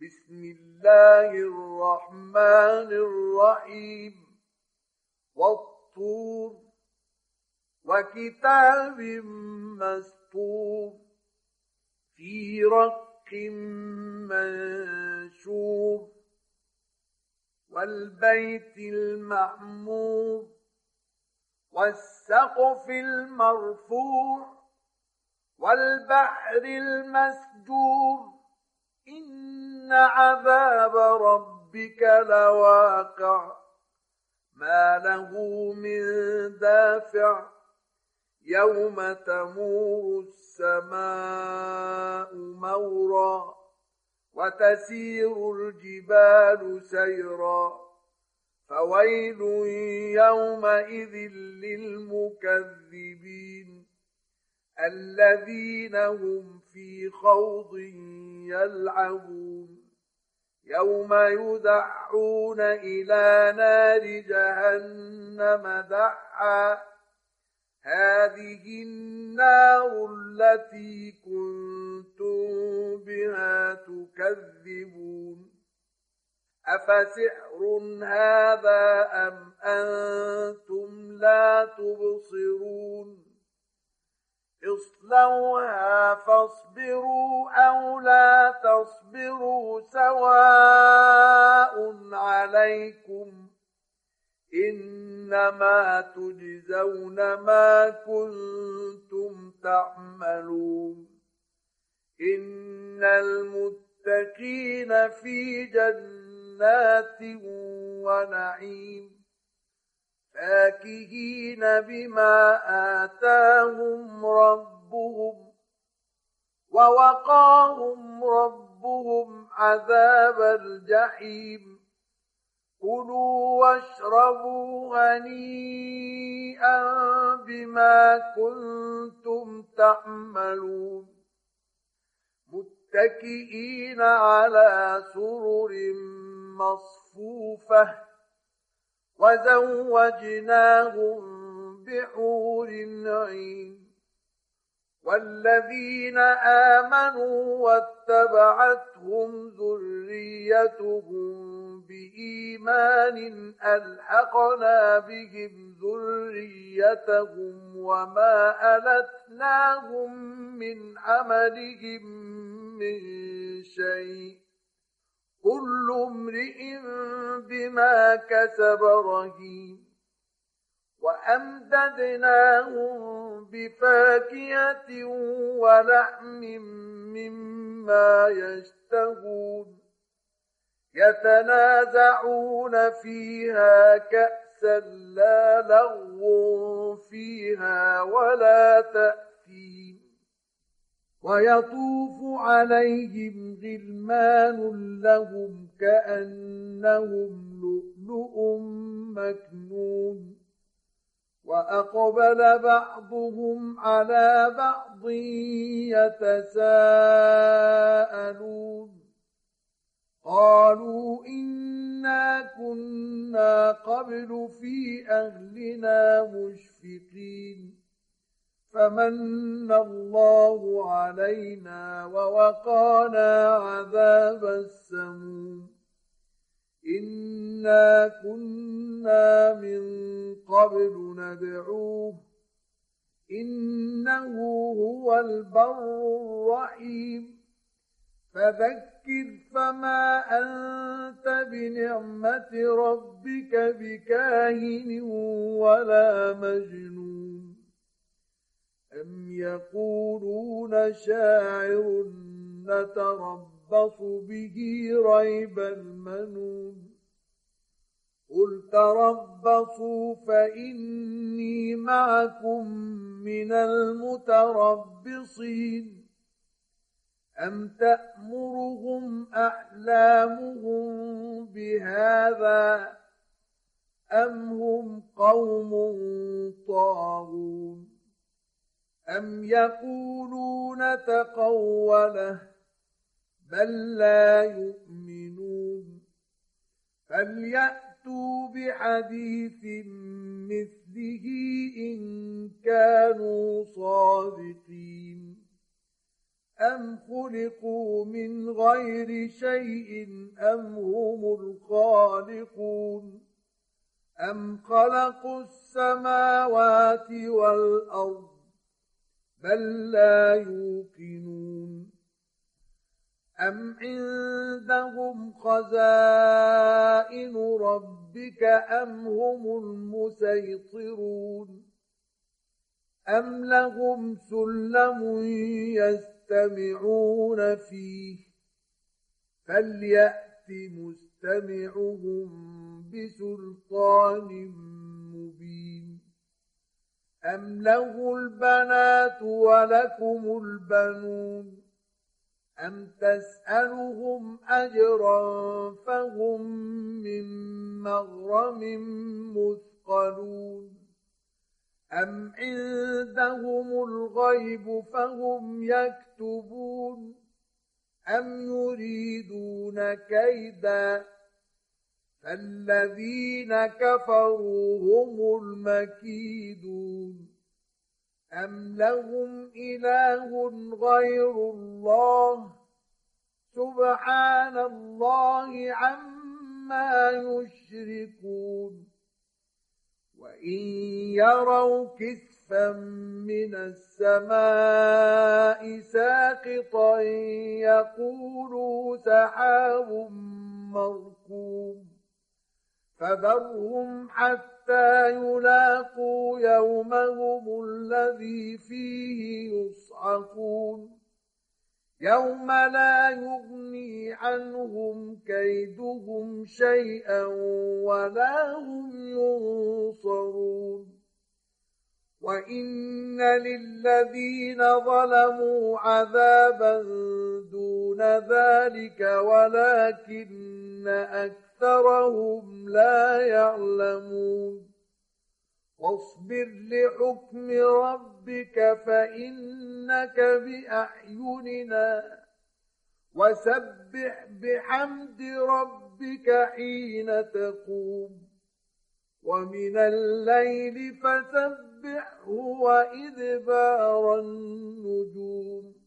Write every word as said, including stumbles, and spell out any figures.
بسم الله الرحمن الرحيم والطور وكتاب مسطور في رق منشور والبيت المعمور والسقف المرفوع والبحر المسجور إن عذاب ربك لواقع ما له من دافع يوم تمور السماء مورا وتسير الجبال سيرا فويل يومئذ للمكذبين الذين هم في خوض يلعبون يوم يدعون إلى نار جهنم دعا هذه النار التي كنتم بها تكذبون أفسحر هذا أم أنتم لا تبصرون اصلوها فاصبروا أو لا تصبروا سواء عليكم إنما تجزون ما كنتم تعملون إن المتقين في جنات ونعيم فاكهين بما آتاهم ربهم ووقاهم ربهم عذاب الجحيم كلوا واشربوا هنيئا بما كنتم تعملون متكئين على سرر مصفوفة وزوجناهم بحور عين والذين آمنوا واتبعتهم ذريتهم بإيمان ألحقنا بهم ذريتهم وما ألتناهم من عملهم من شيء كل امرئ بما كسب رهين وأمددناهم بفاكهة ولحم مما يشتهون يتنازعون فيها كأسا لا لغو فيها ولا تأثيم ويطوف عليهم غلمان لهم كأنهم لؤلؤ مكنون وأقبل بعضهم على بعض يتساءلون قالوا إنا كنا قبل في أهلنا مشفقين فمن الله علينا ووقانا عذاب السموم إنا كنا من قبل ندعوه إنه هو البر الرحيم فذكر فما أنت بنعمة ربك بكاهن ولا مجنون أم يقولون شاعر نتربص به ريب المنون قل تربصوا فإني معكم من المتربصين أم تأمرهم أحلامهم بهذا أم هم قوم طاغون أم يقولون تقوله بل لا يؤمنون فليأتوا بحديث مثله إن كانوا صادقين أم خلقوا من غير شيء أم هم الخالقون أم خلقوا السماوات والأرض بل لا يوقنون أم عندهم خزائن ربك أم هم المسيطرون أم لهم سلم يستمعون فيه فليأت مستمعهم بسلطان مبين أم له البنات ولكم البنون أم تسألهم أجرا فهم من مغرم مثقلون أم عندهم الغيب فهم يكتبون أم يريدون كيدا فالذين كفروا هم المكيدون أم لهم إله غير الله سبحان الله عما يشركون وإن يروا كسفا من السماء ساقطا يقولوا سحاب مركوم فذرهم حتى يلاقوا يومهم الذي فيه يصعقون يوم لا يغني عنهم كيدهم شيئا ولا هم ينصرون وإن للذين ظلموا عذابا دون ذلك ولكن أكثرهم لا يعلمون واصبر لحكم ربك فإنك بأعيننا وسبح بحمد ربك حين تقوم ومن الليل فسبحه وإدبار النجوم